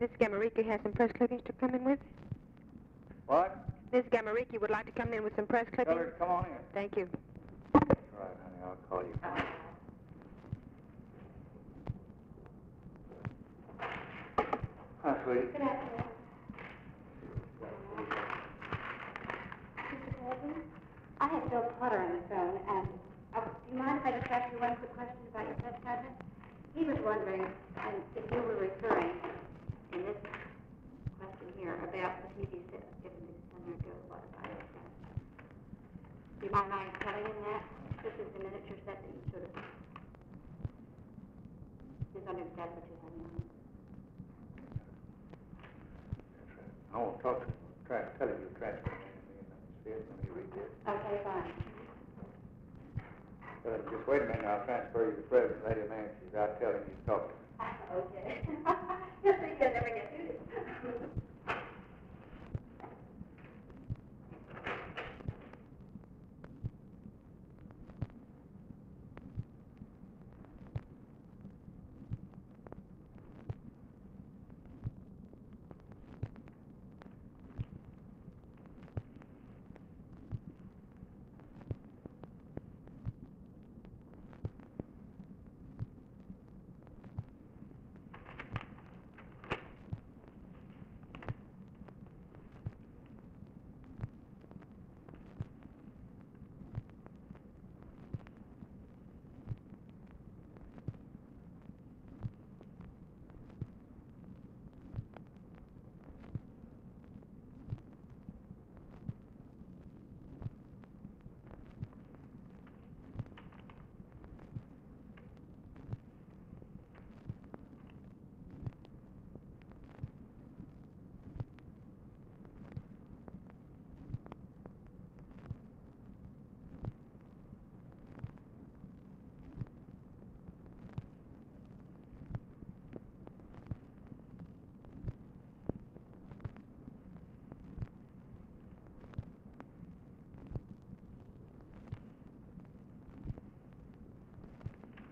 Miss Gamariki has some press clippings to come in with. What? Miss Gamariki would like to come in with some press Tell clippings. her to come on in. Thank you. All right, honey, I'll call you. Hi, sweetie. Good afternoon. Mr. President, I have Bill Potter on the phone, and do you mind if I just ask you one quick question about your press conference? He was wondering if you were referring in this question here about the TV set given to Senator Joe Water by your friend. Do you mind my telling him that? This is the miniature set that you sort of misunderstood what you had in mind. I won't talk to him. Tell him you'll transfer me and let me read this. Okay, fine. Just wait a minute, I'll transfer you to President Lady Nancy. I'll tell him you talk to him. Okay. Yes, we can never get through this.